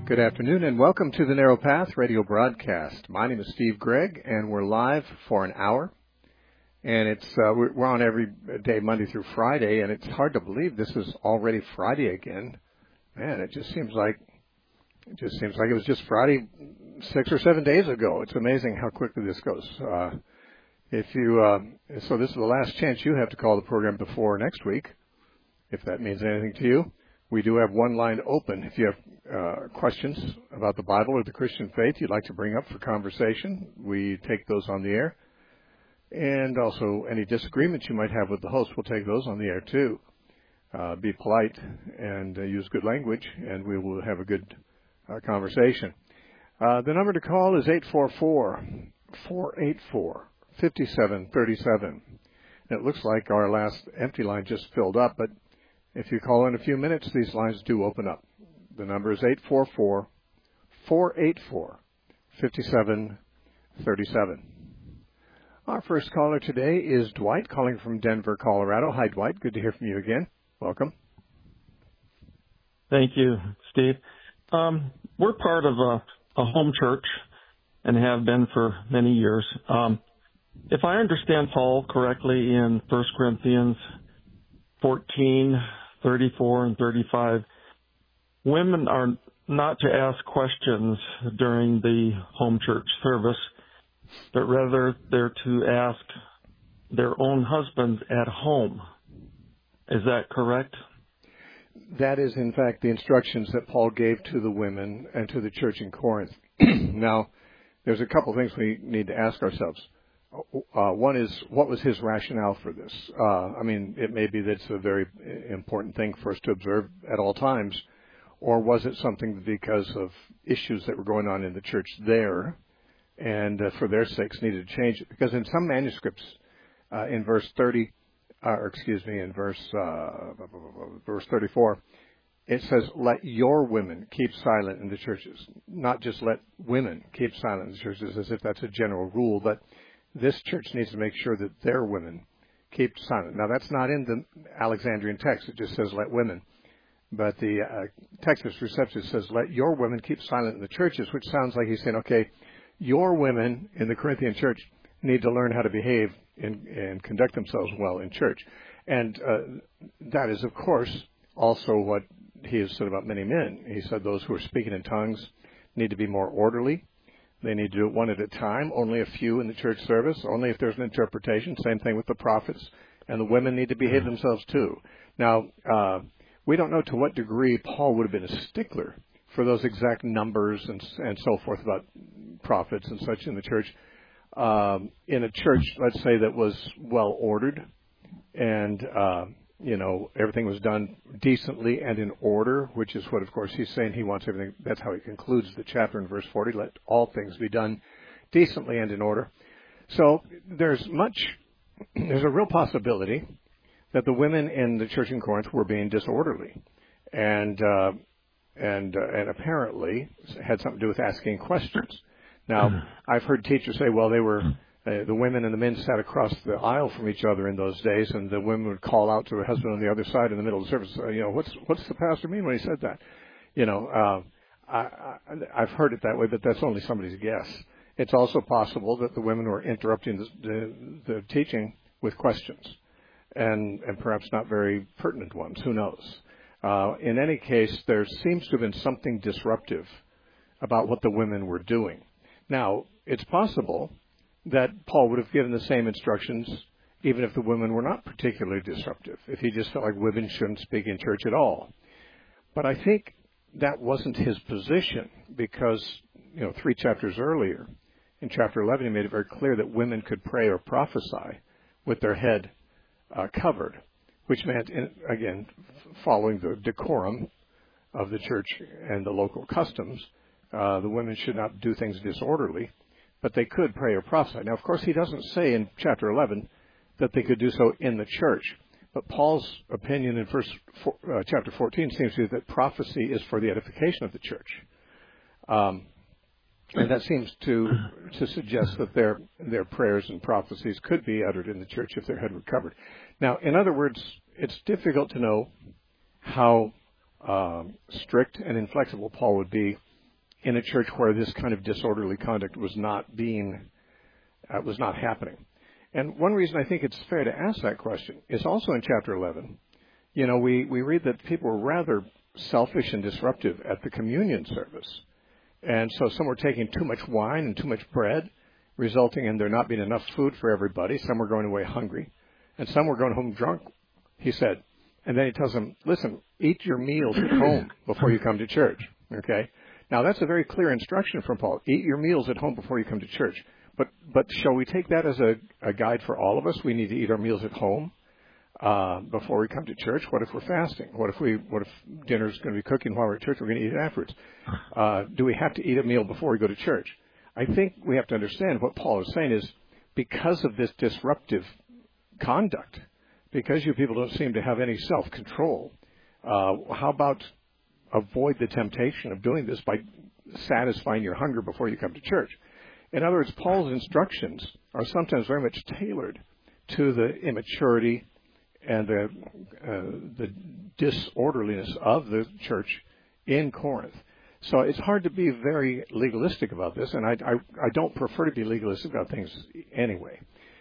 Good afternoon and welcome to the Narrow Path radio broadcast. My name is Steve Gregg and we're live for an hour. And it's we're on every day, Monday through Friday, and it's hard to believe this is already Friday again. Man, it just seems like it was just Friday 6 or 7 days ago. It's amazing how quickly this goes. So this is the last chance you have to call the program before next week, if that means anything to you. We do have one line open. If you have questions about the Bible or the Christian faith you'd like to bring up for conversation, we take those on the air. And also any disagreements you might have with the host, we'll take those on the air too. Be polite and use good language, and we will have a good conversation. The number to call is 844-484-5737. It looks like our last empty line just filled up, but if you call in a few minutes, these lines do open up. The number is 844-484-5737. Our first caller today is Dwight, calling from Denver, Colorado. Hi, Dwight. Good to hear from you again. Welcome. Thank you, Steve. We're part of a home church and have been for many years. If I understand Paul correctly in 1 Corinthians 14, 34 and 35, women are not to ask questions during the home church service, but rather they're to ask their own husbands at home. Is that correct? That is, in fact, the instructions that Paul gave to the women and to the church in Corinth. Now, there's a couple things we need to ask ourselves. One is, what was his rationale for this? It may be that it's a very important thing for us to observe at all times, or was it something because of issues that were going on in the church there, and for their sakes needed to change it? Because in some manuscripts, in verse 34, it says, let your women keep silent in the churches. Not just let women keep silent in the churches as if that's a general rule, but this church needs to make sure that their women keep silent. Now, that's not in the Alexandrian text. It just says, let women. But the Textus Receptus says, let your women keep silent in the churches, which sounds like he's saying, okay, your women in the Corinthian church need to learn how to behave and conduct themselves well in church. And that is, of course, also what he has said about many men. He said those who are speaking in tongues need to be more orderly. They need to do it one at a time, only a few in the church service, only if there's an interpretation. Same thing with the prophets. And the women need to behave themselves too. Now, we don't know to what degree Paul would have been a stickler for those exact numbers and so forth about prophets and such in the church. In a church, let's say, that was well ordered and, everything was done decently and in order, which is what, of course, he's saying he wants everything. That's how he concludes the chapter in verse 40, let all things be done decently and in order. So there's a real possibility that the women in the church in Corinth were being disorderly and apparently had something to do with asking questions. Now, I've heard teachers say, well, they were the women and the men sat across the aisle from each other in those days, and the women would call out to her husband on the other side in the middle of the service, what's the pastor mean when he said that? I've heard it that way, but that's only somebody's guess. It's also possible that the women were interrupting the teaching with questions, and perhaps not very pertinent ones. Who knows? In any case, there seems to have been something disruptive about what the women were doing. Now, it's possible that Paul would have given the same instructions even if the women were not particularly disruptive, if he just felt like women shouldn't speak in church at all. But I think that wasn't his position because, 3 chapters earlier, in chapter 11, he made it very clear that women could pray or prophesy with their head covered, which meant, again, following the decorum of the church and the local customs, the women should not do things disorderly, but they could pray or prophesy. Now, of course, he doesn't say in chapter 11 that they could do so in the church, but Paul's opinion in chapter 14 seems to be that prophecy is for the edification of the church. And that seems to suggest that their prayers and prophecies could be uttered in the church if their head were covered. Now, in other words, it's difficult to know how strict and inflexible Paul would be in a church where this kind of disorderly conduct was not happening. And one reason I think it's fair to ask that question is also in chapter 11. We read that people were rather selfish and disruptive at the communion service. And so some were taking too much wine and too much bread, resulting in there not being enough food for everybody. Some were going away hungry, and some were going home drunk, he said. And then he tells them, listen, eat your meals at home before you come to church, okay? Now, that's a very clear instruction from Paul. Eat your meals at home before you come to church. But shall we take that as a guide for all of us? We need to eat our meals at home before we come to church. What if we're fasting? What if dinner's going to be cooking while we're at church? We're going to eat it afterwards. Do we have to eat a meal before we go to church? I think we have to understand what Paul is saying is because of this disruptive conduct, because you people don't seem to have any self-control, how about avoid the temptation of doing this by satisfying your hunger before you come to church? In other words, Paul's instructions are sometimes very much tailored to the immaturity and the disorderliness of the church in Corinth. So it's hard to be very legalistic about this, and I don't prefer to be legalistic about things anyway.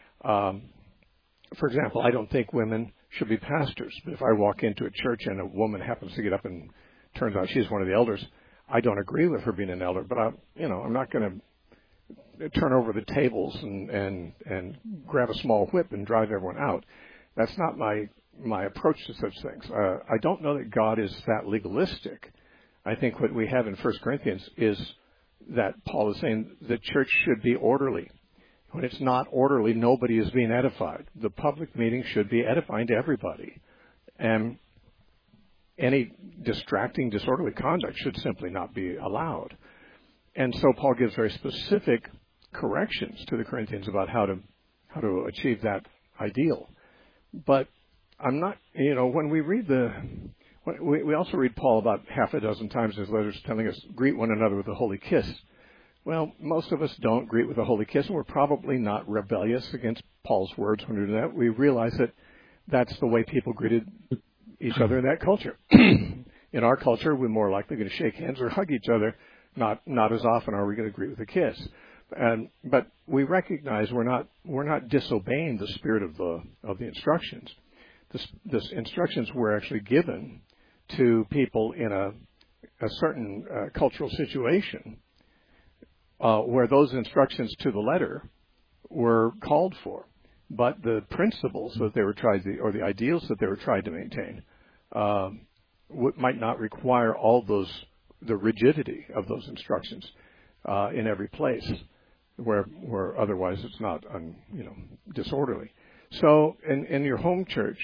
For example, I don't think women should be pastors, but if I walk into a church and a woman happens to get up and turns out she's one of the elders, I don't agree with her being an elder, but I'm not going to turn over the tables and grab a small whip and drive everyone out. That's not my approach to such things. I don't know that God is that legalistic. I think what we have in 1 Corinthians is that Paul is saying the church should be orderly. When it's not orderly, nobody is being edified. The public meeting should be edifying to everybody. And any distracting, disorderly conduct should simply not be allowed. And so Paul gives very specific corrections to the Corinthians about how to achieve that ideal. But I'm not, when we read we also read Paul about half a dozen times in his letters telling us, greet one another with a holy kiss. Well, most of us don't greet with a holy kiss, and we're probably not rebellious against Paul's words when we do that. We realize that that's the way people greeted each other in that culture. In our culture, we're more likely going to shake hands or hug each other. Not as often are we going to greet with a kiss. But we recognize we're not disobeying the spirit of the instructions. The instructions were actually given to people in a certain cultural situation where those instructions to the letter were called for. But the principles that they were or the ideals that they were trying to maintain might not require the rigidity of those instructions in every place, where otherwise it's not disorderly. So in your home church,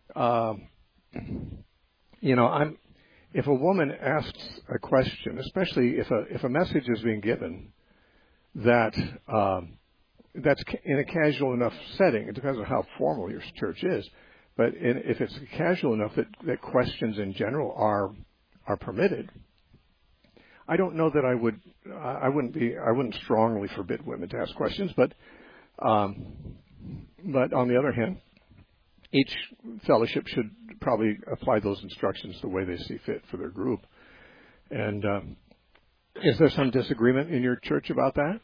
if a woman asks a question, especially if a message is being given that's in a casual enough setting, it depends on how formal your church is, but if it's casual enough that questions in general are permitted, I don't know that I wouldn't strongly forbid women to ask questions, but on the other hand, each fellowship should probably apply those instructions the way they see fit for their group. And is there some disagreement in your church about that?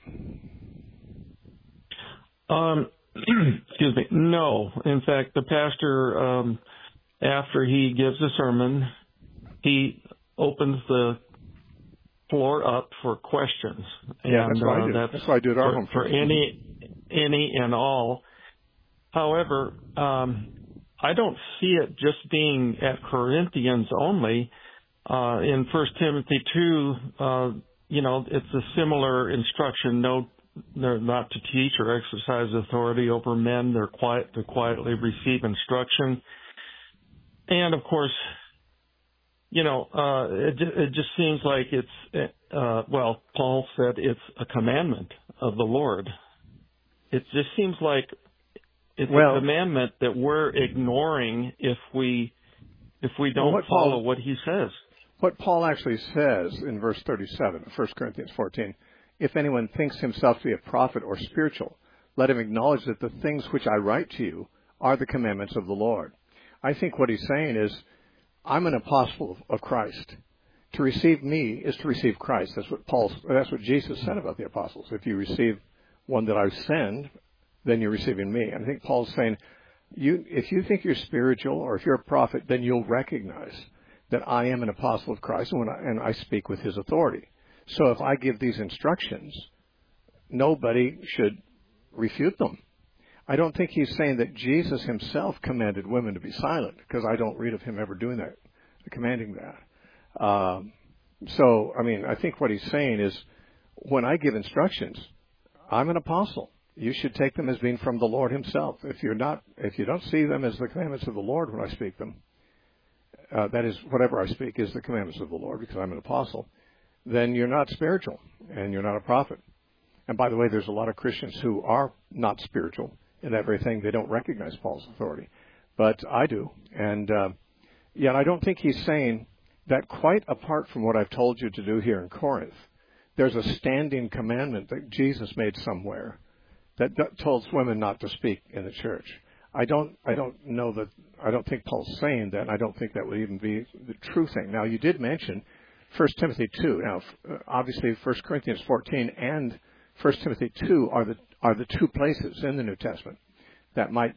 Excuse me. No. In fact, the pastor, after he gives a sermon, he opens the floor up for questions. Yeah, that's what I do. That's what I do at our home church. For any and all. However, I don't see it just being at Corinthians only. In 1 Timothy 2, it's a similar instruction. They're not to teach or exercise authority over men. They're to quietly receive instruction. And of course, it just seems like it's, Paul said it's a commandment of the Lord. It just seems like it's a commandment that we're ignoring if we don't follow what he says. What Paul actually says in verse 37 of 1 Corinthians 14, if anyone thinks himself to be a prophet or spiritual, let him acknowledge that the things which I write to you are the commandments of the Lord. I think what he's saying is, I'm an apostle of Christ, To receive me is to receive Christ. That's what Jesus said about the apostles. If you receive one that I send, then you're receiving me. And I think Paul's saying, if you think you're spiritual or if you're a prophet, then you'll recognize that I am an apostle of Christ and I speak with his authority. So if I give these instructions, nobody should refute them. I don't think he's saying that Jesus himself commanded women to be silent, because I don't read of him ever doing that, commanding that. I think what he's saying is, when I give instructions, I'm an apostle. You should take them as being from the Lord himself. If you don't see them as the commandments of the Lord when I speak them, that is, whatever I speak is the commandments of the Lord, because I'm an apostle, then you're not spiritual and you're not a prophet. And by the way, there's a lot of Christians who are not spiritual in that very thing. They don't recognize Paul's authority. But I do. And I don't think he's saying that, quite apart from what I've told you to do here in Corinth, there's a standing commandment that Jesus made somewhere that tells women not to speak in the church. I don't think Paul's saying that, and I don't think that would even be the true thing. Now, you did mention 1 Timothy 2. Now, obviously, 1 Corinthians 14 and 1 Timothy 2 are the two places in the New Testament that might,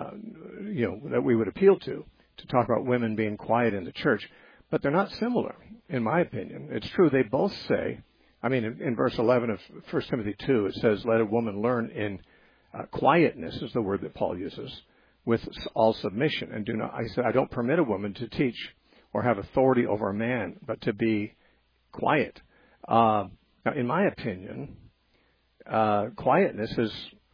that we would appeal to talk about women being quiet in the church. But they're not similar, in my opinion. It's true, they both say, in verse 11 of 1 Timothy 2, it says, let a woman learn in quietness, is the word that Paul uses, with all submission. And I don't permit a woman to teach or have authority over a man, but to be quiet. Now, in my opinion, quietness is,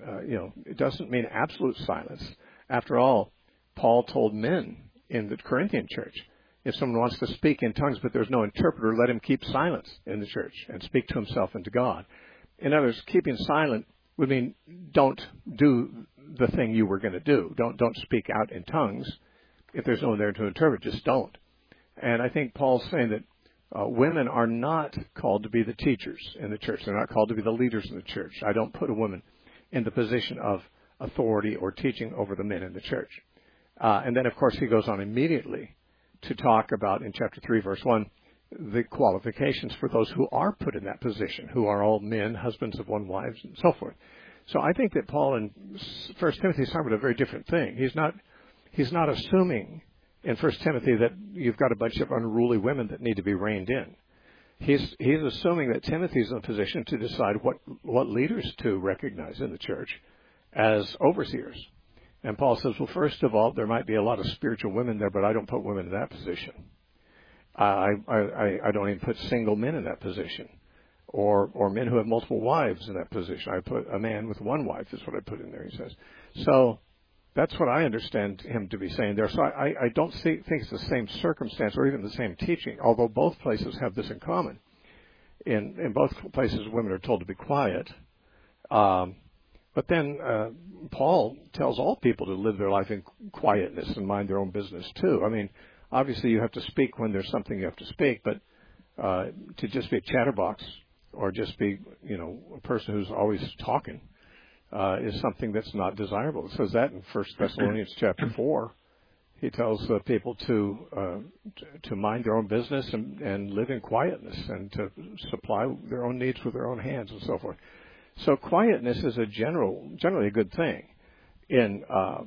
it doesn't mean absolute silence. After all, Paul told men in the Corinthian church, if someone wants to speak in tongues but there's no interpreter, let him keep silence in the church and speak to himself and to God. In other words, keeping silent would mean don't do the thing you were going to do. Don't speak out in tongues. If there's no one there to interpret, just don't. And I think Paul's saying that women are not called to be the teachers in the church. They're not called to be the leaders in the church. I don't put a woman in the position of authority or teaching over the men in the church. And then, of course, he goes on immediately to talk about, in chapter 3, verse 1, the qualifications for those who are put in that position, who are all men, husbands of one wives, and so forth. So I think that Paul in 1 Timothy is talking about a very different thing. He's not assuming in 1 Timothy that you've got a bunch of unruly women that need to be reined in. He's assuming that Timothy's in a position to decide what leaders to recognize in the church as overseers. And Paul says, well, first of all, there might be a lot of spiritual women there, but I don't put women in that position. I don't even put single men in that position, or men who have multiple wives in that position. I put a man with one wife is what I put in there, he says. So that's what I understand him to be saying there. So I don't think it's the same circumstance or even the same teaching, although both places have this in common. In both places, women are told to be quiet. But then Paul tells all people to live their life in quietness and mind their own business, too. Obviously you have to speak when there's something you have to speak, but to just be a chatterbox or just be, a person who's always talking is something that's not desirable. It says that in 1 Thessalonians chapter 4. He tells people to mind their own business and live in quietness and to supply their own needs with their own hands and so forth. So quietness is generally a good thing. In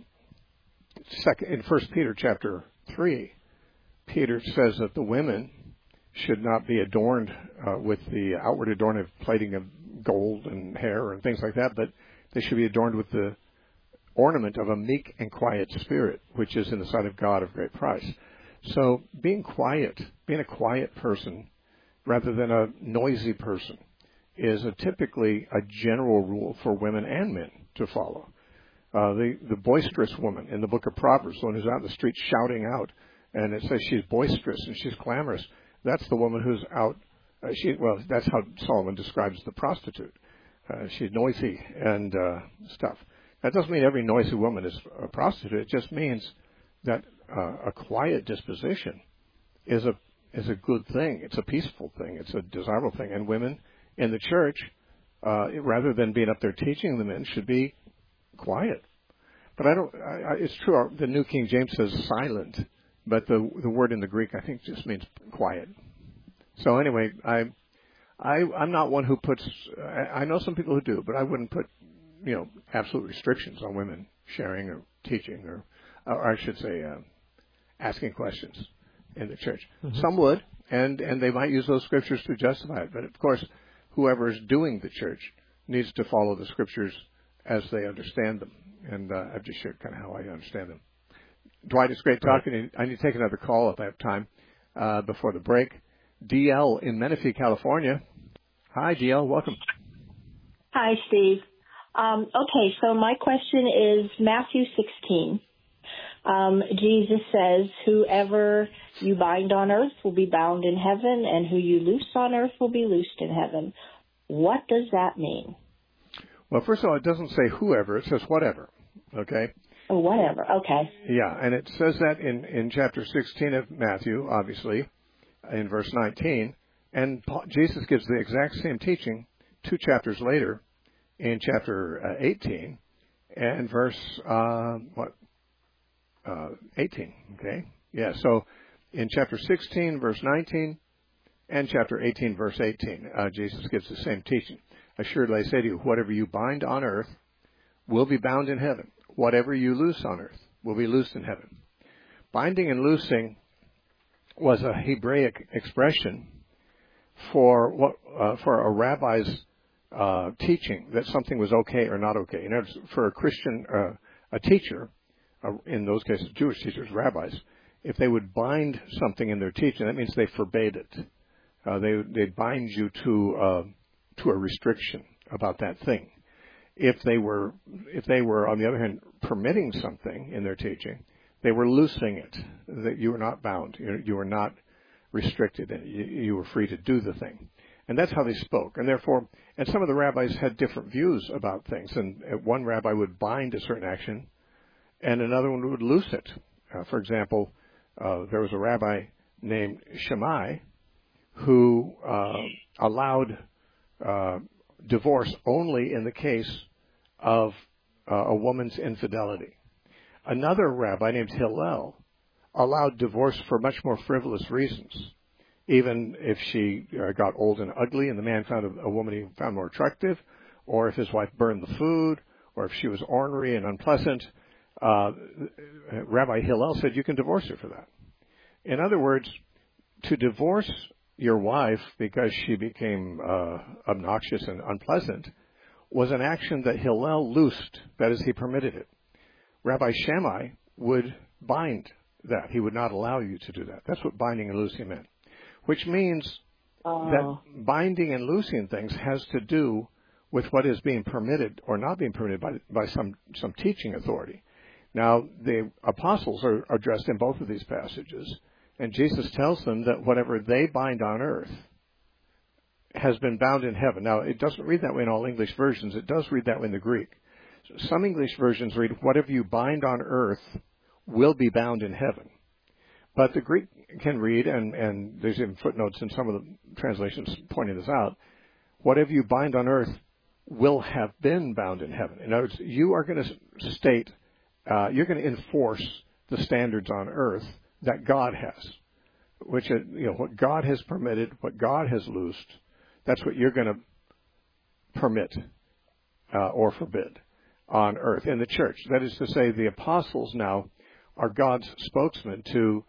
1 Peter chapter 3, Peter says that the women should not be adorned with the outward adornment of plating of gold and hair and things like that, but they should be adorned with the ornament of a meek and quiet spirit, which is in the sight of God of great price. So being a quiet person rather than a noisy person, is typically a general rule for women and men to follow. The boisterous woman in the book of Proverbs, the one who's out in the street shouting out, and it says she's boisterous and she's clamorous, that's the woman who's out. That's how Solomon describes the prostitute. She's noisy and stuff. That doesn't mean every noisy woman is a prostitute. It just means that a quiet disposition is a good thing. It's a peaceful thing. It's a desirable thing. And women in the church, rather than being up there teaching the men, should be quiet. But it's true, the New King James says silent, but the word in the Greek, I think, just means quiet. So anyway, I'm not one who puts. I know some people who do, but I wouldn't put, absolute restrictions on women sharing or teaching, or I should say, asking questions in the church. Mm-hmm. Some would, and they might use those scriptures to justify it. But of course, whoever is doing the church needs to follow the scriptures as they understand them. And I've just shared kind of how I understand them. Dwight, it's great talking to you. I need to take another call if I have time before the break. DL in Menifee, California. Hi, DL. Welcome. Hi, Steve. Okay, so my question is Matthew 16. Jesus says, whoever you bind on earth will be bound in heaven, and who you loose on earth will be loosed in heaven. What does that mean? Well, first of all, it doesn't say whoever. It says whatever. Okay? Oh, whatever. Okay. Yeah, and it says that in chapter 16 of Matthew, obviously, in verse 19. And Jesus gives the exact same teaching 2 chapters later in chapter 18 and verse, 18. Okay? Yeah, so in chapter 16, verse 19, and chapter 18, verse 18, Jesus gives the same teaching. Assuredly, I say to you, whatever you bind on earth will be bound in heaven. Whatever you loose on earth will be loosed in heaven. Binding and loosing was a Hebraic expression for a rabbi's teaching that something was okay or not okay. In other words, for a Christian, a teacher, in those cases Jewish teachers, rabbis, if they would bind something in their teaching, that means they forbade it. They'd bind you to a restriction about that thing. If they were, on the other hand, permitting something in their teaching, they were loosing it. That you were not bound. You were not restricted. You were free to do the thing. And that's how they spoke. And therefore, and some of the rabbis had different views about things. And one rabbi would bind a certain action, and another one would loose it. For example, there was a rabbi named Shammai who allowed divorce only in the case of a woman's infidelity. Another rabbi named Hillel allowed divorce for much more frivolous reasons, even if she got old and ugly and the man found a woman he found more attractive, or if his wife burned the food, or if she was ornery and unpleasant. Rabbi Hillel said you can divorce her for that. In other words, to divorce your wife because she became obnoxious and unpleasant was an action that Hillel loosed, that is, he permitted it. Rabbi Shammai would bind that. He would not allow you to do that. That's what binding and loosing meant, which means that binding and loosing things has to do with what is being permitted or not being permitted by some teaching authority. Now, the apostles are addressed in both of these passages, and Jesus tells them that whatever they bind on earth has been bound in heaven. Now, it doesn't read that way in all English versions. It does read that way in the Greek. Some English versions read, whatever you bind on earth will be bound in heaven. But the Greek can read, and there's even footnotes in some of the translations pointing this out, whatever you bind on earth will have been bound in heaven. In other words, you are going to state, you're going to enforce the standards on earth that God has, which, what God has permitted, what God has loosed, that's what you're going to permit or forbid on earth in the church. That is to say, the apostles now are God's spokesman to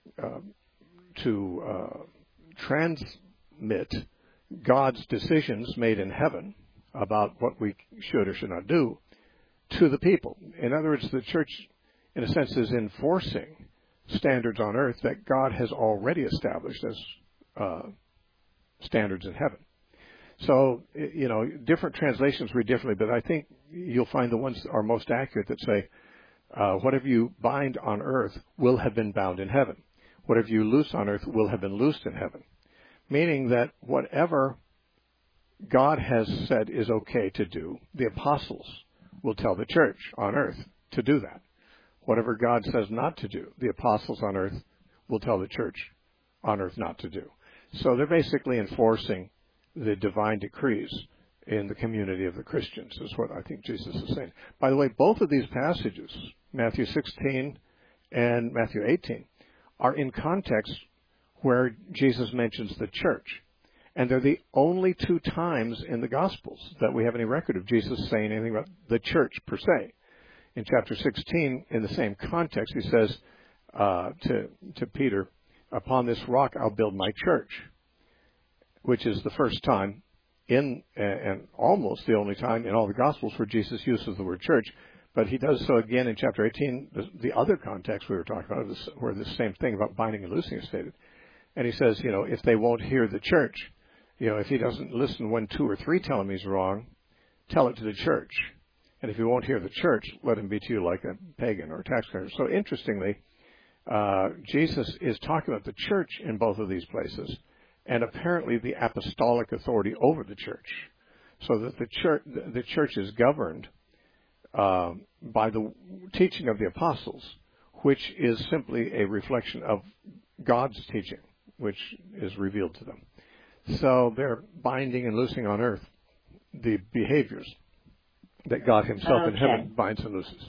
transmit God's decisions made in heaven about what we should or should not do to the people. In other words, the church, in a sense, is enforcing standards on earth that God has already established as standards in heaven. So, different translations read differently, but I think you'll find the ones that are most accurate that say, whatever you bind on earth will have been bound in heaven. Whatever you loose on earth will have been loosed in heaven. Meaning that whatever God has said is okay to do, the apostles will tell the church on earth to do that. Whatever God says not to do, the apostles on earth will tell the church on earth not to do. So they're basically enforcing the divine decrees in the community of the Christians, is what I think Jesus is saying. By the way, both of these passages, Matthew 16 and Matthew 18, are in context where Jesus mentions the church. And they're the only two times in the Gospels that we have any record of Jesus saying anything about the church per se. In chapter 16, in the same context, he says to Peter, "Upon this rock I'll build my church," which is the first time and almost the only time in all the Gospels where Jesus uses the word church. But he does so again in chapter 18, the other context we were talking about, where the same thing about binding and loosing is stated. And he says, if they won't hear the church, if he doesn't listen when 2 or 3 tell him he's wrong, tell it to the church. And if he won't hear the church, let him be to you like a pagan or a tax collector. So interestingly, Jesus is talking about the church in both of these places, and apparently the apostolic authority over the church, so that the church is governed by the teaching of the apostles, which is simply a reflection of God's teaching, which is revealed to them. So they're binding and loosing on earth the behaviors that God himself in heaven binds and looses.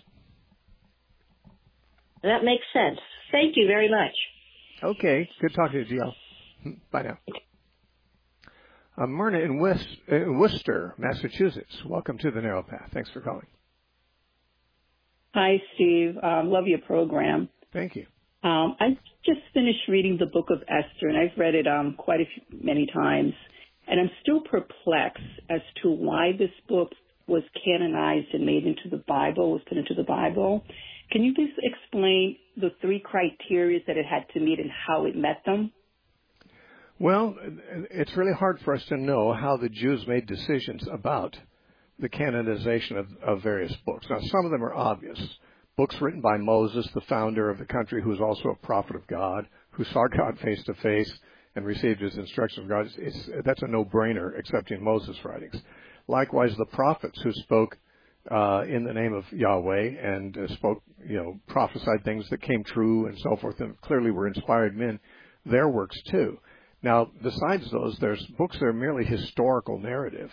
That makes sense. Thank you very much. Okay. Good talking to you, GL. Bye now. Myrna in Worcester, Massachusetts. Welcome to the Narrow Path. Thanks for calling. Hi, Steve. Love your program. Thank you. I just finished reading the book of Esther, and I've read it many times. And I'm still perplexed as to why this book was canonized and made into the Bible, was put into the Bible. Can you please explain the 3 criteria that it had to meet and how it met them? Well, it's really hard for us to know how the Jews made decisions about the canonization of various books. Now, some of them are obvious. Books written by Moses, the founder of the country, who's also a prophet of God, who saw God face to face and received his instructions from God. That's a no-brainer, accepting Moses' writings. Likewise, the prophets who spoke in the name of Yahweh and spoke, prophesied things that came true and so forth, and clearly were inspired men, their works too. Now, besides those, there's books that are merely historical narrative,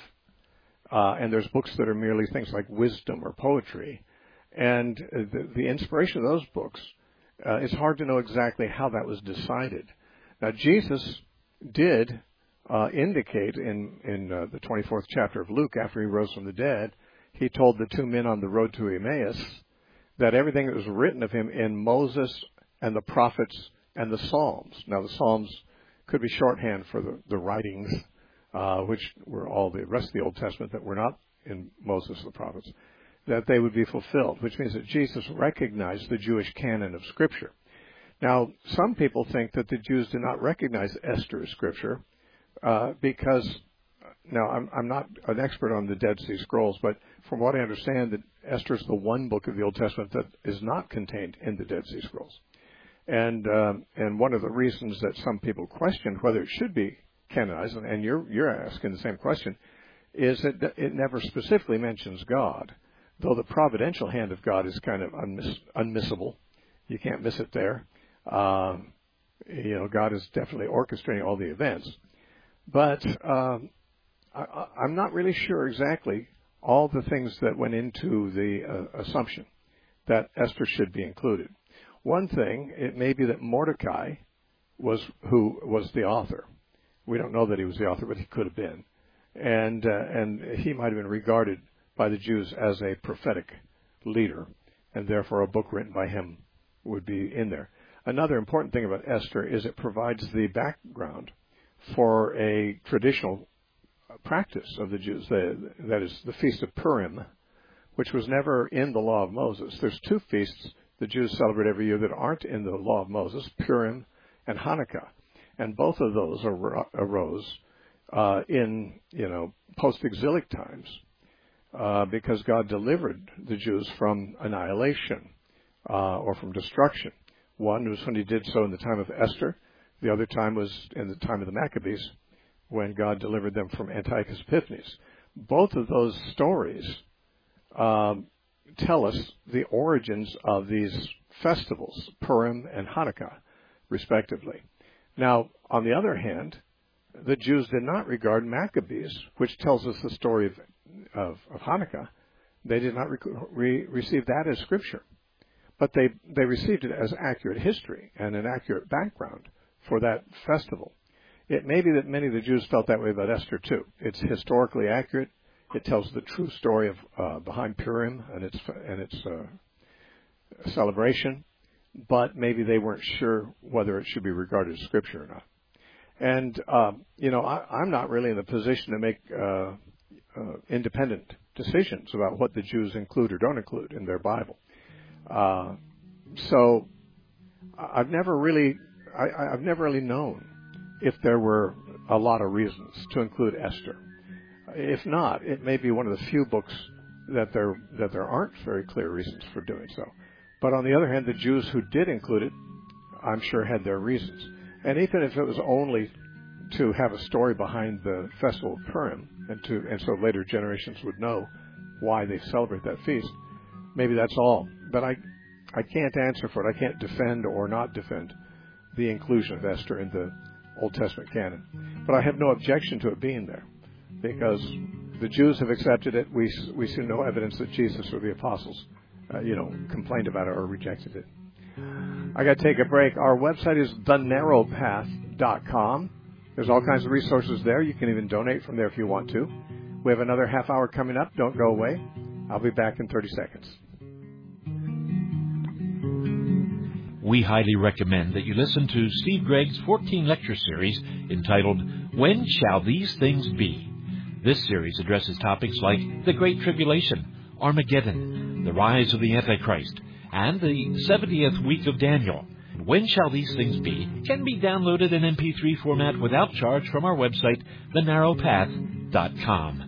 and there's books that are merely things like wisdom or poetry. And the inspiration of those books, it's hard to know exactly how that was decided. Now, Jesus did indicate in the 24th chapter of Luke, after he rose from the dead, he told the 2 men on the road to Emmaus that everything that was written of him in Moses and the prophets and the Psalms. Now, the Psalms could be shorthand for the writings, which were all the rest of the Old Testament that were not in Moses and the prophets, that they would be fulfilled, which means that Jesus recognized the Jewish canon of Scripture. Now, some people think that the Jews did not recognize Esther as Scripture because, now I'm not an expert on the Dead Sea Scrolls, but from what I understand, that Esther is the one book of the Old Testament that is not contained in the Dead Sea Scrolls. And one of the reasons that some people questioned whether it should be canonized, and you're asking the same question, is that it never specifically mentions God, though the providential hand of God is kind of unmissable. You can't miss it there. God is definitely orchestrating all the events. But I'm not really sure exactly all the things that went into the assumption that Esther should be included. One thing, it may be that Mordecai was the author. We don't know that he was the author, but he could have been. And he might have been regarded by the Jews as a prophetic leader, and therefore a book written by him would be in there. Another important thing about Esther is it provides the background for a traditional practice of the Jews, that is the Feast of Purim, which was never in the Law of Moses. There's 2 feasts the Jews celebrate every year that aren't in the Law of Moses, Purim and Hanukkah. And both of those arose in, post-exilic times because God delivered the Jews from annihilation or from destruction. One was when he did so in the time of Esther. The other time was in the time of the Maccabees, when God delivered them from Antiochus Epiphanes. Both of those stories tell us the origins of these festivals, Purim and Hanukkah, respectively. Now, on the other hand, the Jews did not regard Maccabees, which tells us the story of Hanukkah. They did not receive that as Scripture. But they received it as accurate history and an accurate background for that festival. It may be that many of the Jews felt that way about Esther too. It's historically accurate. It tells the true story of behind Purim and its celebration, but maybe they weren't sure whether it should be regarded as scripture or not. And I'm not really in the position to make independent decisions about what the Jews include or don't include in their Bible. So I've never really known if there were a lot of reasons to include Esther. If not, it may be one of the few books that there aren't very clear reasons for doing so. But on the other hand, the Jews who did include it, I'm sure had their reasons. And even if it was only to have a story behind the festival of Purim, and so later generations would know why they celebrate that feast, maybe that's all. But I can't answer for it. I can't defend or not defend the inclusion of Esther in the Old Testament canon. But I have no objection to it being there, because the Jews have accepted it. We see no evidence that Jesus or the apostles, complained about it or rejected it. I got to take a break. Our website is thenarrowpath.com. There's all kinds of resources there. You can even donate from there if you want to. We have another half hour coming up. Don't go away. I'll be back in 30 seconds. We highly recommend that you listen to Steve Gregg's 14-lecture series entitled, When Shall These Things Be? This series addresses topics like the Great Tribulation, Armageddon, the rise of the Antichrist, and the 70th week of Daniel. When Shall These Things Be? Can be downloaded in MP3 format without charge from our website, thenarrowpath.com.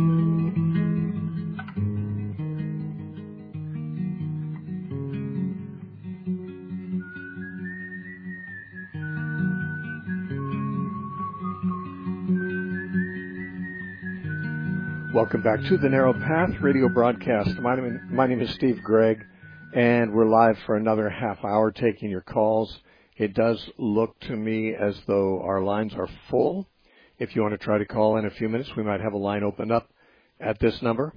Welcome back to the Narrow Path radio broadcast. My name is Steve Gregg, and we're live for another half hour taking your calls. It does look to me as though our lines are full. If you want to try to call in a few minutes, we might have a line open up at this number,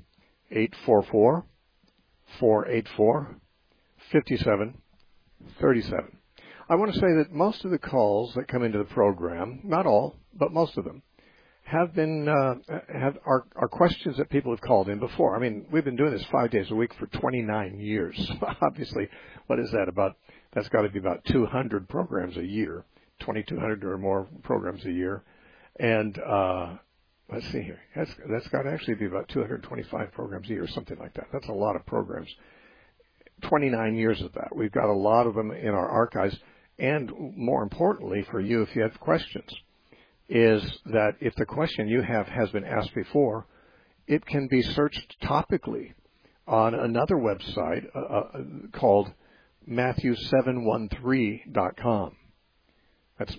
844-484-5737. I want to say that most of the calls that come into the program, not all, but most of them, are questions that people have called in before. I mean, we've been doing this 5 days a week for 29 years. Obviously, what is that about? That's got to be about 200 programs a year, 2,200 or more programs a year. And let's see here. That's got to actually be about 225 programs a year, something like that. That's a lot of programs. 29 years of that. We've got a lot of them in our archives. And more importantly for you, if you have questions, is that if the question you have has been asked before, it can be searched topically on another website called Matthew713.com. That's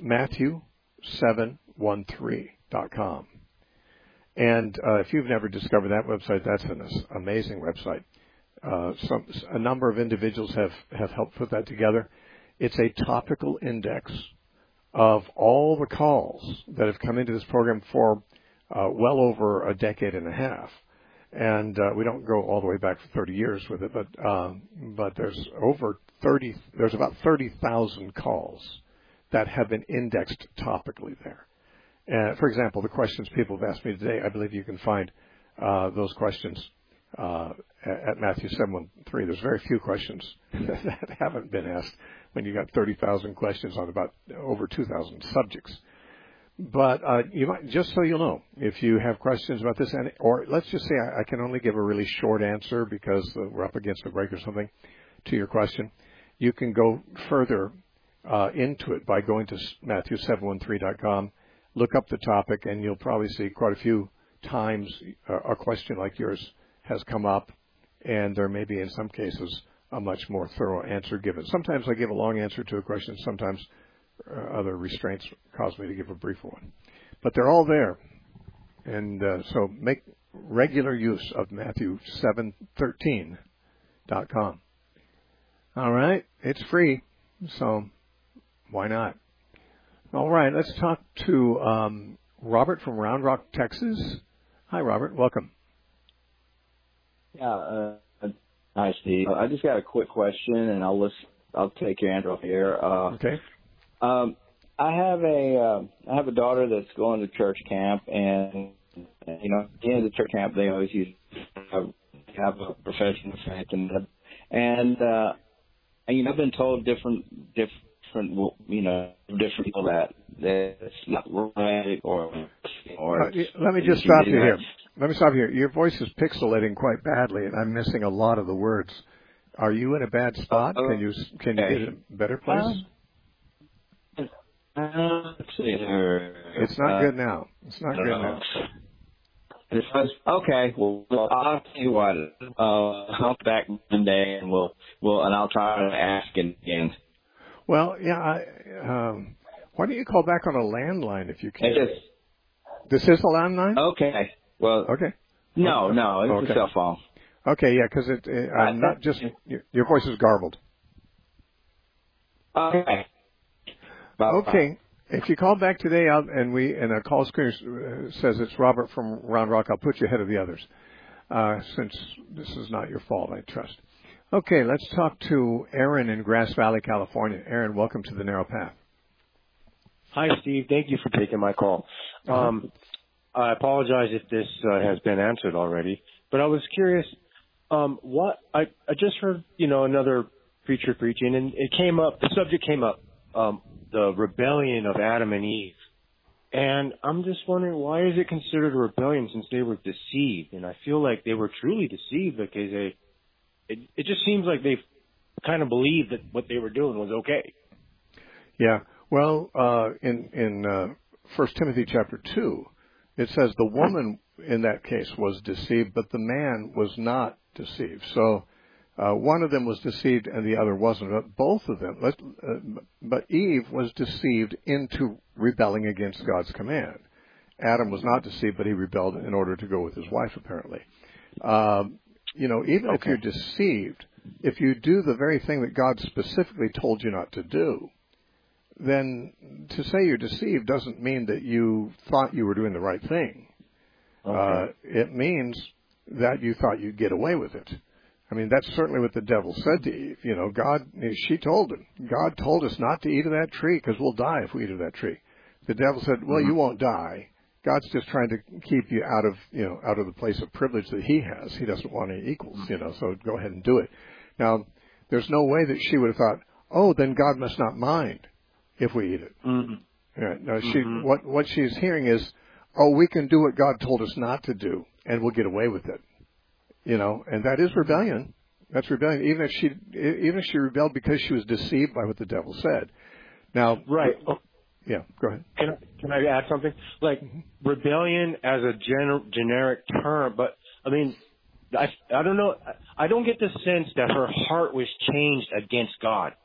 Matthew713.com. And if you've never discovered that website, that's an amazing website. A number of individuals have helped put that together. It's a topical index of all the calls that have come into this program for well over a decade and a half. And we don't go all the way back for 30 years with it, but there's about 30,000 calls that have been indexed topically there. For example, the questions people have asked me today, I believe you can find those questions at Matthew 7:13. There's very few questions that haven't been asked when you got 30,000 questions on about over 2,000 subjects. But you might, just so you'll know, if you have questions about this, or let's just say I can only give a really short answer because we're up against a break or something to your question, you can go further into it by going to Matthew713.com, look up the topic, and you'll probably see quite a few times a question like yours has come up, and there may be, in some cases, a much more thorough answer given. Sometimes I give a long answer to a question. Sometimes other restraints cause me to give a briefer one. But they're all there. And so make regular use of Matthew713.com. All right. It's free, so why not? All right. Let's talk to Robert from Round Rock, Texas. Hi, Robert. Welcome. Yeah. Hi, Steve. I just got a quick question, and I'll take your answer off the air. Okay. I have a daughter that's going to church camp, and at the end of the church camp, they always have a profession of faith, and I've been told different people that it's not romantic or. Let me just stop you here. Let me stop you here. Your voice is pixelating quite badly, and I'm missing a lot of the words. Are you in a bad spot? Can you get a better place? Let's see here. It's not good now. It's not good now. Okay. Well, I'll tell you what. I'll be back Monday, and I'll try to ask again. Well, yeah. Why don't you call back on a landline if you can? This is a landline? Okay. Well. Okay. No, it's a cell phone. Okay, yeah, because I'm not just your voice is garbled. Okay. Okay. If you call back today, and a call screener says it's Robert from Round Rock, I'll put you ahead of the others, since this is not your fault, I trust. Okay, let's talk to Aaron in Grass Valley, California. Aaron, welcome to the Narrow Path. Hi, Steve. Thank you for taking my call. I apologize if this has been answered already, but I was curious. I just heard another preacher preaching, and it came up. The subject came up. The rebellion of Adam and Eve. And I'm just wondering, why is it considered a rebellion since they were deceived? And I feel like they were truly deceived because it just seems like they kind of believed that what they were doing was okay. Yeah. Well, in 1 Timothy chapter 2, it says the woman in that case was deceived, but the man was not deceived. So one of them was deceived and the other wasn't. But both of them, but Eve was deceived into rebelling against God's command. Adam was not deceived, but he rebelled in order to go with his wife, apparently. Even if you're deceived, if you do the very thing that God specifically told you not to do, then to say you're deceived doesn't mean that you thought you were doing the right thing. Okay. It means that you thought you'd get away with it. I mean, that's certainly what the devil said to Eve. She told him, God told us not to eat of that tree because we'll die if we eat of that tree. The devil said, well, you won't die. God's just trying to keep you out of the place of privilege that he has. He doesn't want any equals, so go ahead and do it. Now, there's no way that she would have thought, oh, then God must not mind if we eat it. Mm-hmm. Right. No, what she's hearing is, oh, we can do what God told us not to do, and we'll get away with it. And that is rebellion. That's rebellion. Even if she rebelled because she was deceived by what the devil said. Now, right. Yeah, go ahead. Can I add something? Like rebellion as a generic term, but I mean, I don't know. I don't get the sense that her heart was changed against God.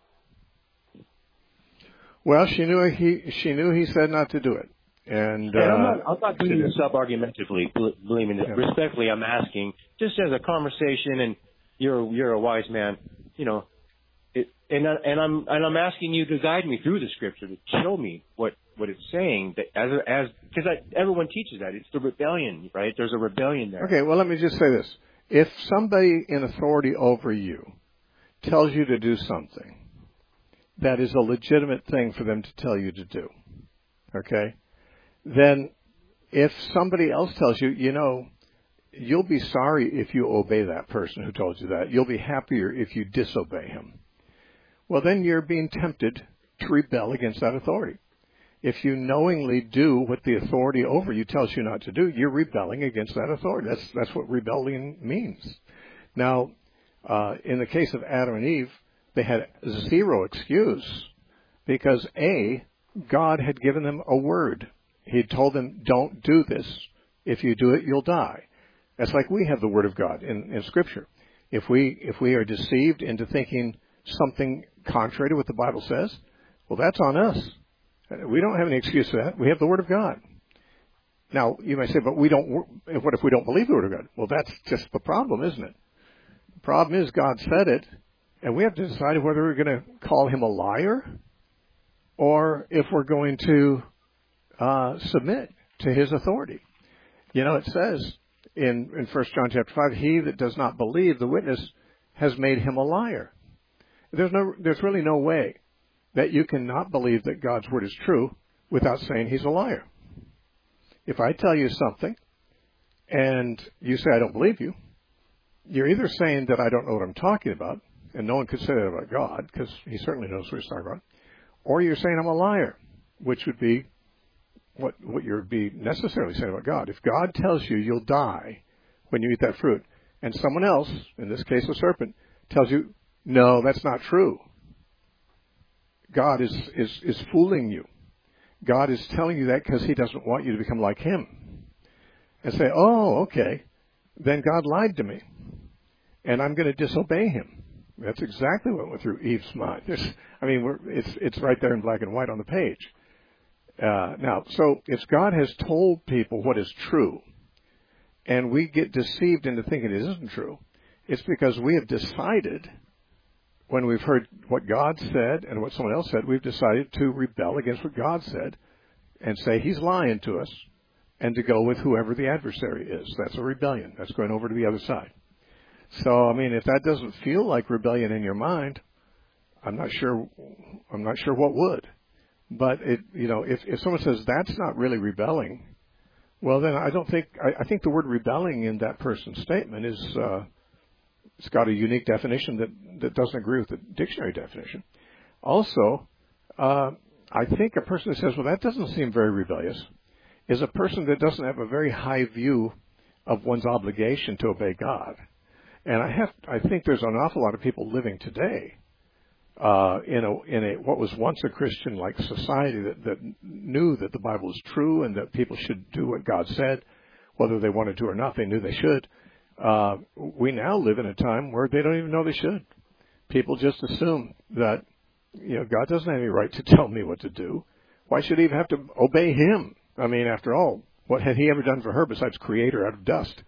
Well, she knew he said not to do it, and I'm not doing this up argumentatively. Believe me, respectfully, I'm asking just as a conversation, and you're a wise man, And I'm asking you to guide me through the scripture to show me what it's saying, that because everyone teaches that it's the rebellion, right? There's a rebellion there. Okay, well, let me just say this: if somebody in authority over you tells you to do something, that is a legitimate thing for them to tell you to do. Okay, then if somebody else tells you, you'll be sorry if you obey that person who told you that. You'll be happier if you disobey him. Well, then you're being tempted to rebel against that authority. If you knowingly do what the authority over you tells you not to do, you're rebelling against that authority. That's what rebellion means. Now, in the case of Adam and Eve, they had zero excuse because God had given them a word. He told them, don't do this. If you do it, you'll die. That's like we have the word of God in Scripture. If we are deceived into thinking something contrary to what the Bible says, well, that's on us. We don't have any excuse for that. We have the Word of God. Now, you may say, but what if we don't believe the Word of God? Well, that's just the problem, isn't it? The problem is God said it, and we have to decide whether we're going to call him a liar or if we're going to submit to his authority. It says in 1 John chapter 5, he that does not believe the witness has made him a liar. There's really no way that you cannot believe that God's word is true without saying he's a liar. If I tell you something and you say I don't believe you, you're either saying that I don't know what I'm talking about, and no one could say that about God, because he certainly knows what he's talking about, or you're saying I'm a liar, which would be what you'd be necessarily saying about God. If God tells you you'll die when you eat that fruit, and someone else, in this case a serpent, tells you, no, that's not true, God is fooling you. God is telling you that because he doesn't want you to become like him. And say, oh, okay, then God lied to me, and I'm going to disobey him. That's exactly what went through Eve's mind. It's right there in black and white on the page. Now, so if God has told people what is true, and we get deceived into thinking it isn't true, it's because we have decided, when we've heard what God said and what someone else said, we've decided to rebel against what God said and say he's lying to us, and to go with whoever the adversary is. That's a rebellion. That's going over to the other side. So, if that doesn't feel like rebellion in your mind, I'm not sure what would. But if someone says that's not really rebelling, well, then I think the word rebelling in that person's statement is, it's got a unique definition that doesn't agree with the dictionary definition. Also, I think a person that says, well, that doesn't seem very rebellious, is a person that doesn't have a very high view of one's obligation to obey God. And I think there's an awful lot of people living today in a what was once a Christian-like society that knew that the Bible is true and that people should do what God said, whether they wanted to or not. They knew they should. We now live in a time where they don't even know they should. People just assume that God doesn't have any right to tell me what to do. Why should he even have to obey him? After all, what had he ever done for her besides create her out of dust?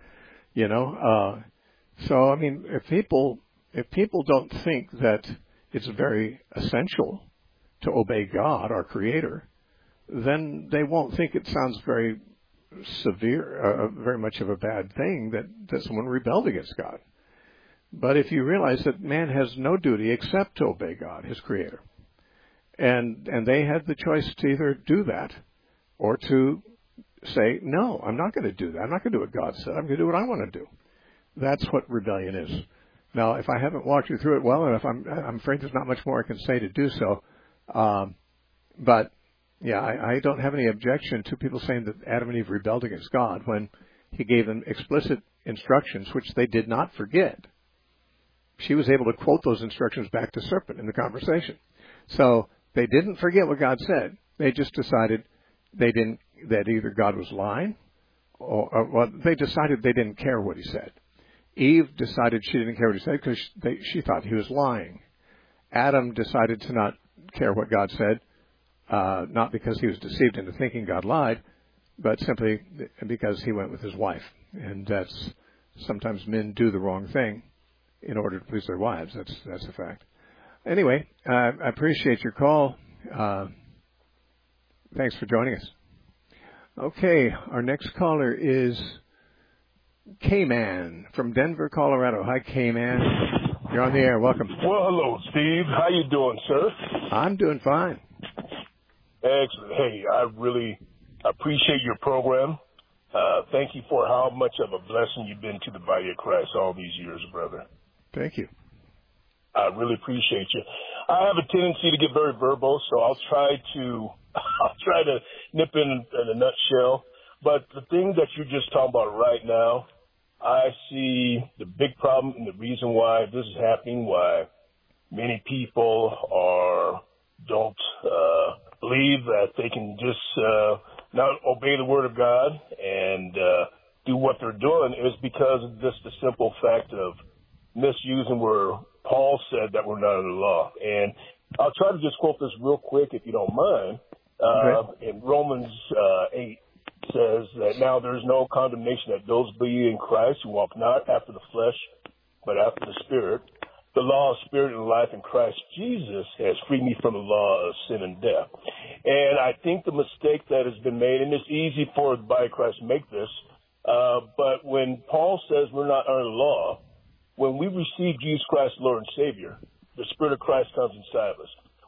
So, if people don't think that it's very essential to obey God, our Creator, then they won't think it sounds very severe, very much of a bad thing that someone rebelled against God. But if you realize that man has no duty except to obey God, his Creator, and they had the choice to either do that or to say, no, I'm not going to do that. I'm not going to do what God said. I'm going to do what I want to do. That's what rebellion is. Now, if I haven't walked you through it well enough, I'm afraid there's not much more I can say to do so. But, yeah, I don't have any objection to people saying that Adam and Eve rebelled against God when he gave them explicit instructions, which they did not forget. She was able to quote those instructions back to serpent in the conversation. So they didn't forget what God said. They just decided that either God was lying, or they decided they didn't care what he said. Eve decided she didn't care what he said because she thought he was lying. Adam decided to not care what God said, not because he was deceived into thinking God lied, but simply because he went with his wife. And that's sometimes men do the wrong thing in order to please their wives. That's a fact. Anyway, I appreciate your call. Thanks for joining us. Okay, our next caller is K-Man from Denver, Colorado. Hi, K-Man. You're on the air. Welcome. Well, hello, Steve. How you doing, sir? I'm doing fine. Excellent. Hey, I really appreciate your program. Thank you for how much of a blessing you've been to the body of Christ all these years, brother. Thank you. I really appreciate you. I have a tendency to get very verbal, so I'll try to nip in a nutshell. But the thing that you're just talking about right now, I see the big problem and the reason why this is happening, why many people don't believe that they can just not obey the word of God and do what they're doing, is because of just the simple fact of misusing where Paul said that we're not under the law. And I'll try to just quote this real quick, if you don't mind. In Romans 8 says that now there's no condemnation that those be in Christ who walk not after the flesh, but after the Spirit. The law of spirit and life in Christ Jesus has freed me from the law of sin and death. And I think the mistake that has been made, and it's easy for the body of Christ to make this, but when Paul says we're not under the law, when we receive Jesus Christ, Lord and Savior, the Spirit of Christ comes inside of us.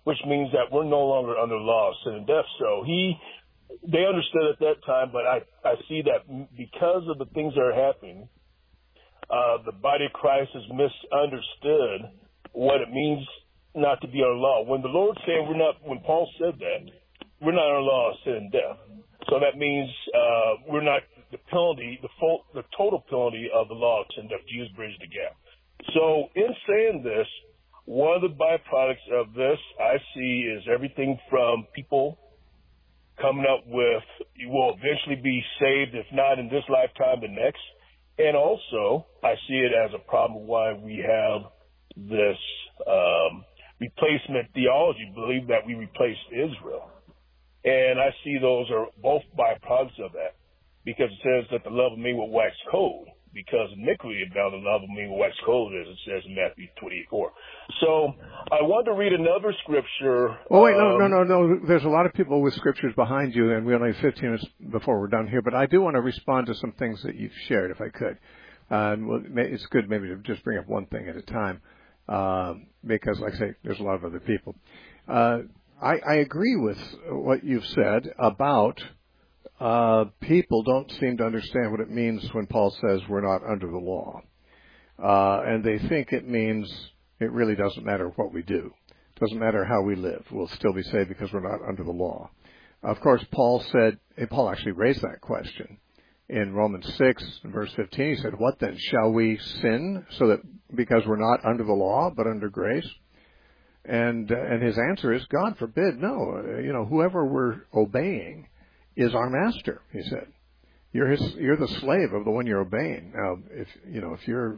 which means that we're no longer under the law of sin and death. So they understood at that time, but I see that because of the things that are happening, the body of Christ has misunderstood what it means not to be under law. When the Lord said when Paul said that, we're not under law of sin and death. So that means we're not the penalty, the total penalty of the law of sin and death. Jesus bridged the gap. So in saying this, one of the byproducts of this I see is everything from people coming up with, you will eventually be saved, if not in this lifetime, the next. And also, I see it as a problem why we have this replacement theology, believe that we replaced Israel. And I see those are both byproducts of that, because it says that the love of me will wax cold, because iniquity abound, the love of me will wax cold, as it says in Matthew 28:4. So I want to read another scripture. Well, wait, no. There's a lot of people with scriptures behind you, and we only have 15 minutes before we're done here. But I do want to respond to some things that you've shared, if I could. It's good maybe to just bring up one thing at a time, because, like I say, there's a lot of other people. I agree with what you've said about people don't seem to understand what it means when Paul says we're not under the law. And they think it means it really doesn't matter what we do. It doesn't matter how we live. We'll still be saved because we're not under the law. Of course, Paul actually raised that question. In Romans 6, verse 15, he said, what then? Shall we sin so that because we're not under the law but under grace? And his answer is, God forbid, no. Whoever we're obeying is our master, he said. You're the slave of the one you're obeying. Now, if you're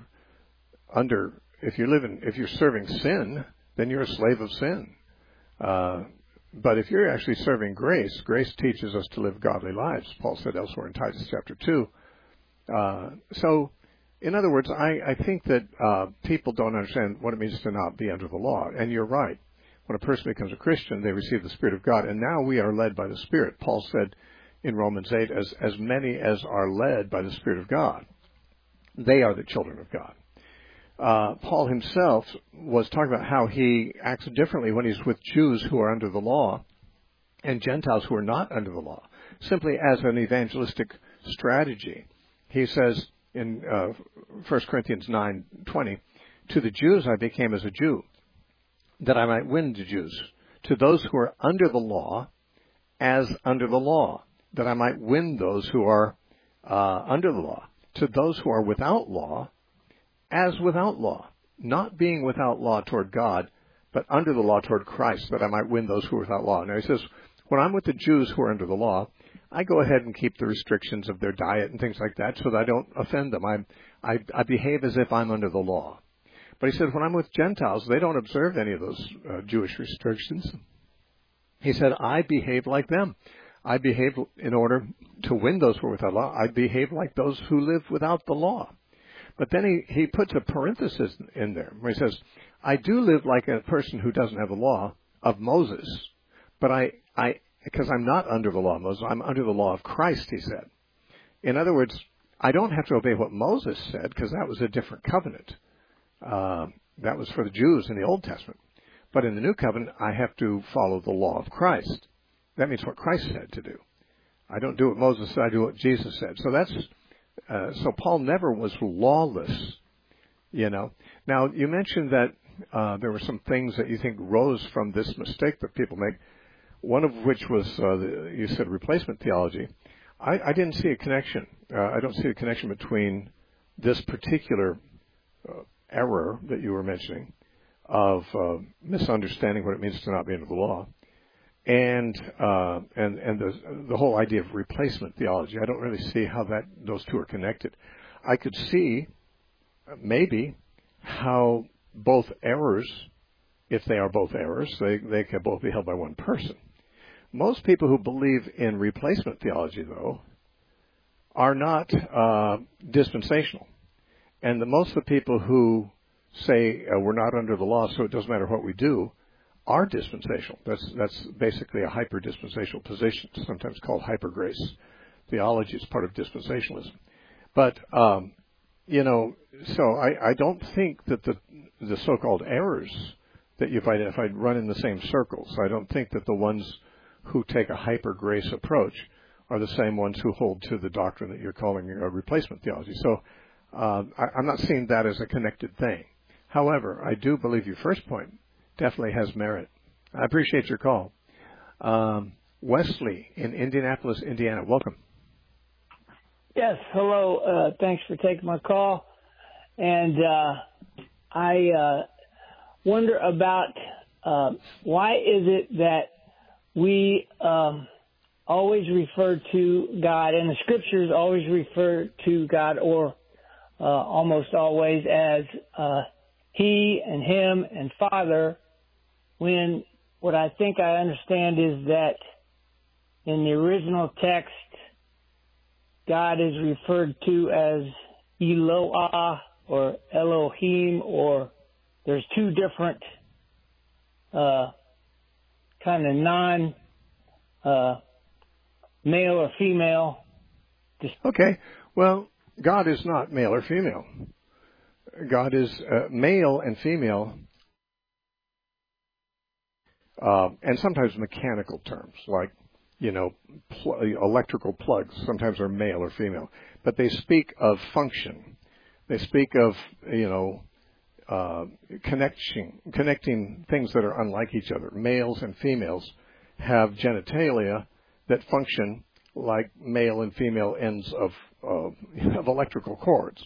serving sin, then you're a slave of sin. But if you're actually serving grace, grace teaches us to live godly lives, Paul said elsewhere in Titus chapter 2. So, in other words, I think that people don't understand what it means to not be under the law. And you're right. When a person becomes a Christian, they receive the Spirit of God. And now we are led by the Spirit. Paul said in Romans 8, as many as are led by the Spirit of God, they are the children of God. Paul himself was talking about how he acts differently when he's with Jews who are under the law and Gentiles who are not under the law, simply as an evangelistic strategy. He says in 1 Corinthians 9:20, to the Jews I became as a Jew, that I might win the Jews. To those who are under the law, as under the law, that I might win those who are under the law. To those who are without law, as without law, not being without law toward God, but under the law toward Christ, that I might win those who are without law. Now he says, when I'm with the Jews who are under the law, I go ahead and keep the restrictions of their diet and things like that so that I don't offend them. I behave as if I'm under the law. But he said, when I'm with Gentiles, they don't observe any of those Jewish restrictions. He said, I behave like them. I behave in order to win those who are without law. I behave like those who live without the law. But then he puts a parenthesis in there where he says, I do live like a person who doesn't have the law of Moses, but because I'm not under the law of Moses, I'm under the law of Christ, he said. In other words, I don't have to obey what Moses said because that was a different covenant. That was for the Jews in the Old Testament. But in the New Covenant, I have to follow the law of Christ. That means what Christ said to do. I don't do what Moses said, I do what Jesus said. So Paul never was lawless, Now, you mentioned that there were some things that you think rose from this mistake that people make, one of which was, you said, replacement theology. I didn't see a connection. I don't see a connection between this particular error that you were mentioning of misunderstanding what it means to not be under the law and the whole idea of replacement theology. I don't really see how those two are connected. I could see maybe how both errors, if they are both errors, they can both be held by one person. Most people who believe in replacement theology, though, are not dispensational. And most of the people who say we're not under the law, so it doesn't matter what we do, are dispensational. That's basically a hyper-dispensational position, sometimes called hyper-grace theology. It's part of dispensationalism. But, so I don't think that the so-called errors that you've identified run in the same circles. I don't think that the ones who take a hyper-grace approach are the same ones who hold to the doctrine that you're calling a replacement theology. So I'm not seeing that as a connected thing. However, I do believe your first point definitely has merit. I appreciate your call. Wesley in Indianapolis, Indiana. Welcome. Yes, hello. Thanks for taking my call. And I wonder about why is it that we always refer to God, and the scriptures always refer to God, or almost always, as He and Him and Father, when what I think I understand is that in the original text, God is referred to as Eloah or Elohim, or there's two different kind of male or female. Okay. Well, God is not male or female. God is male and female, and sometimes mechanical terms like, electrical plugs sometimes are male or female, but they speak of function. They speak of, connecting things that are unlike each other. Males and females have genitalia that function like male and female ends of electrical cords.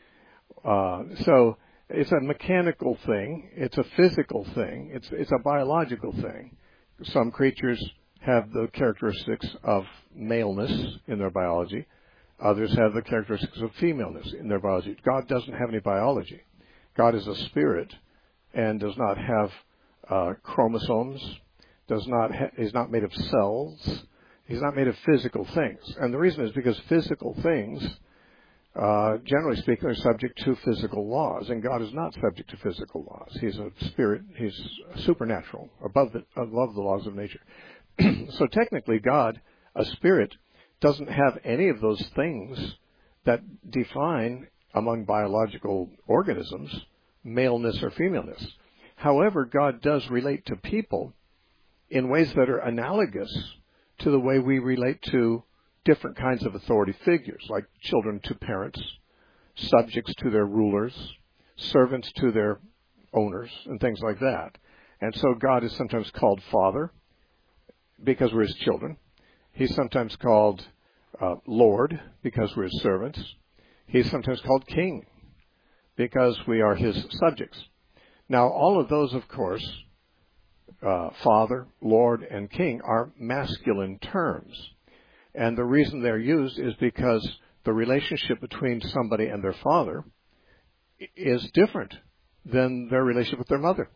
So it's a mechanical thing. It's a physical thing. It's a biological thing. Some creatures have the characteristics of maleness in their biology. Others have the characteristics of femaleness in their biology. God doesn't have any biology. God is a spirit and does not have chromosomes, is not made of cells. He's not made of physical things. And the reason is because physical things, generally speaking, are subject to physical laws, and God is not subject to physical laws. He's a spirit. He's supernatural, above the laws of nature. So technically, God, a spirit, doesn't have any of those things that define, among biological organisms, maleness or femaleness. However, God does relate to people in ways that are analogous to the way we relate to different kinds of authority figures, like children to parents, subjects to their rulers, servants to their owners, and things like that. And so God is sometimes called Father because we're His children. He's sometimes called Lord because we're His servants. He's sometimes called King because we are His subjects. Now, all of those, of course, Father, Lord, and King, are masculine terms. And the reason they're used is because the relationship between somebody and their father is different than their relationship with their mother.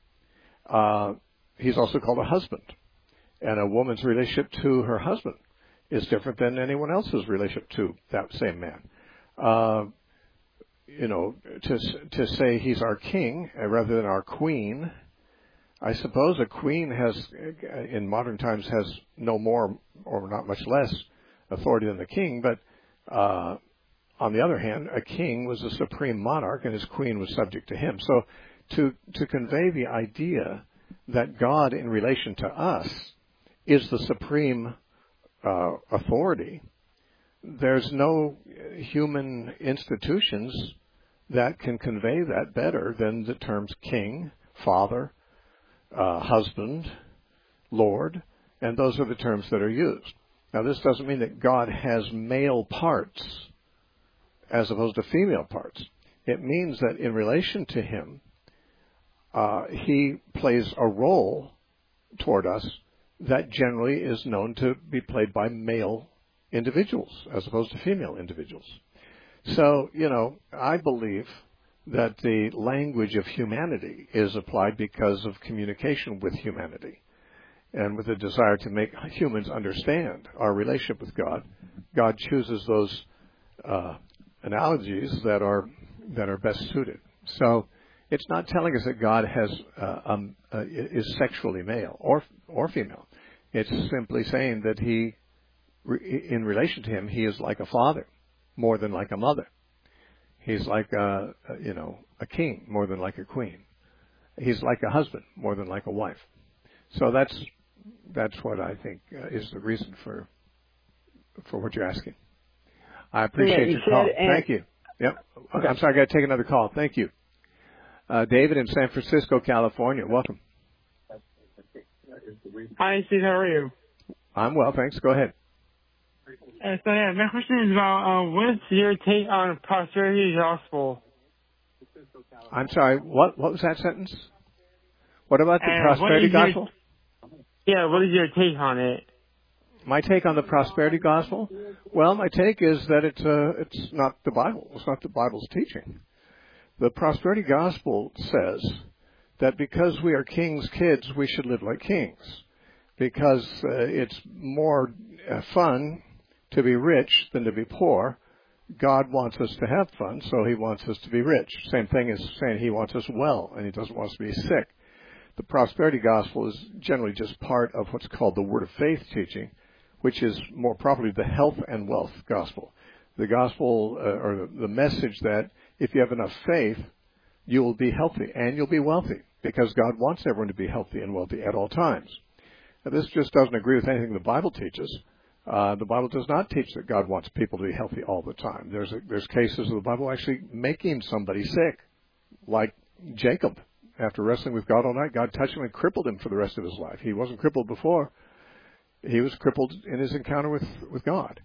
He's also called a husband. And a woman's relationship to her husband is different than anyone else's relationship to that same man. To say he's our king rather than our queen, I suppose a queen has, in modern times, has no more or not much less authority than the king. But on the other hand, a king was a supreme monarch, and his queen was subject to him. So to convey the idea that God, in relation to us, is the supreme authority, there's no human institutions that can convey that better than the terms king, father, husband, Lord, and those are the terms that are used. Now, this doesn't mean that God has male parts as opposed to female parts. It means that in relation to Him, He plays a role toward us that generally is known to be played by male individuals as opposed to female individuals. So, I believe that the language of humanity is applied because of communication with humanity and with a desire to make humans understand our relationship with God. God chooses those analogies that are best suited. So it's not telling us that God is sexually male or female. It's simply saying that He, in relation to Him, He is like a father more than like a mother. He's like a king more than like a queen. He's like a husband more than like a wife. So that's what I think is the reason for what you're asking. I appreciate your call. Thank you. Yep. Okay. I'm sorry, I got to take another call. Thank you. David in San Francisco, California. Welcome. Hi, Steve. How are you? I'm well, thanks. Go ahead. My question is about what's your take on prosperity gospel? I'm sorry. What was that sentence? What about the prosperity gospel? What is your take on it? My take on the prosperity gospel? Well, my take is that it's not the Bible. It's not the Bible's teaching. The prosperity gospel says that because we are king's kids, we should live like kings. Because it's more fun to be rich than to be poor. God wants us to have fun, so He wants us to be rich. Same thing as saying He wants us well, and He doesn't want us to be sick. The prosperity gospel is generally just part of what's called the word of faith teaching, which is more properly the health and wealth gospel. The gospel, or the message that if you have enough faith, you will be healthy and you'll be wealthy, because God wants everyone to be healthy and wealthy at all times. Now, this just doesn't agree with anything the Bible teaches. The Bible does not teach that God wants people to be healthy all the time. There's cases of the Bible actually making somebody sick, like Jacob. After wrestling with God all night, God touched him and crippled him for the rest of his life. He wasn't crippled before. He was crippled in his encounter with God.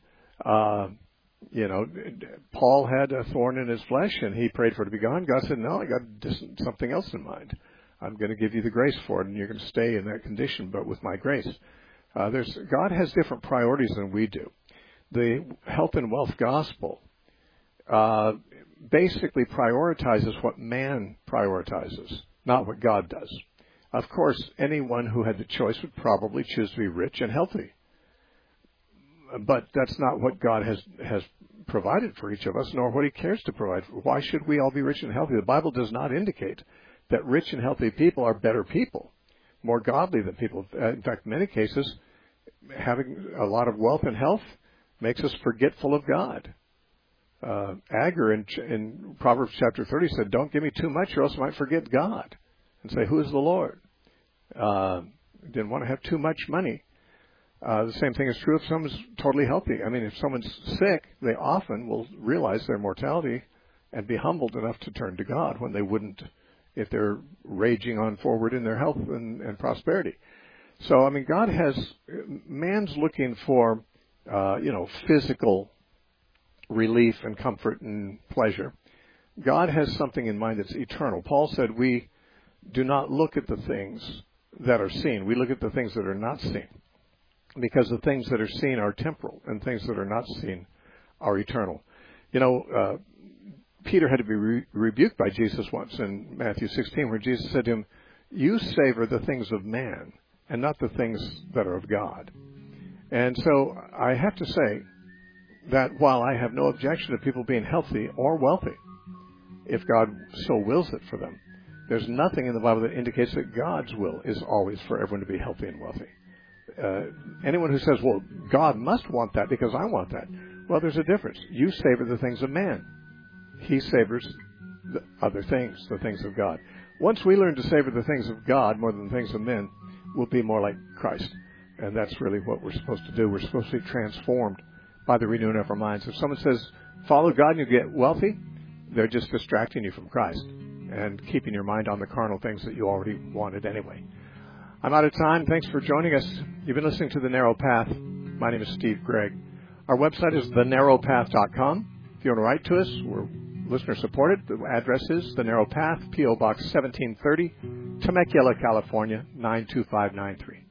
Paul had a thorn in his flesh, and he prayed for it to be gone. God said, no, I got something else in mind. I'm going to give you the grace for it, and you're going to stay in that condition, but with my grace. God has different priorities than we do. The health and wealth gospel basically prioritizes what man prioritizes, not what God does. Of course, anyone who had the choice would probably choose to be rich and healthy. But that's not what God has provided for each of us, nor what He cares to provide. Why should we all be rich and healthy? The Bible does not indicate that rich and healthy people are better people, more godly than people. In fact, in many cases, having a lot of wealth and health makes us forgetful of God. Agur in Proverbs chapter 30 said, don't give me too much or else I might forget God and say, who is the Lord? Didn't want to have too much money. The same thing is true if someone's totally healthy. I mean, if someone's sick, they often will realize their mortality and be humbled enough to turn to God when they wouldn't if they're raging on forward in their health and prosperity. So, I mean, man's looking for, physical relief and comfort and pleasure. God has something in mind that's eternal. Paul said we do not look at the things that are seen. We look at the things that are not seen, because the things that are seen are temporal and things that are not seen are eternal. Peter had to be rebuked by Jesus once in Matthew 16, where Jesus said to him, you savor the things of man and not the things that are of God. And so I have to say that while I have no objection to people being healthy or wealthy, if God so wills it for them, there's nothing in the Bible that indicates that God's will is always for everyone to be healthy and wealthy. Anyone who says, well, God must want that because I want that, well, there's a difference. You savor the things of man. He savors the other things, the things of God. Once we learn to savor the things of God more than the things of men, we'll be more like Christ. And that's really what we're supposed to do. We're supposed to be transformed by the renewing of our minds. If someone says, follow God and you get wealthy, they're just distracting you from Christ and keeping your mind on the carnal things that you already wanted anyway. I'm out of time. Thanks for joining us. You've been listening to The Narrow Path. My name is Steve Gregg. Our website is thenarrowpath.com. If you want to write to us, we're listener supported. The address is The Narrow Path, P.O. Box 1730, Temecula, California, 92593.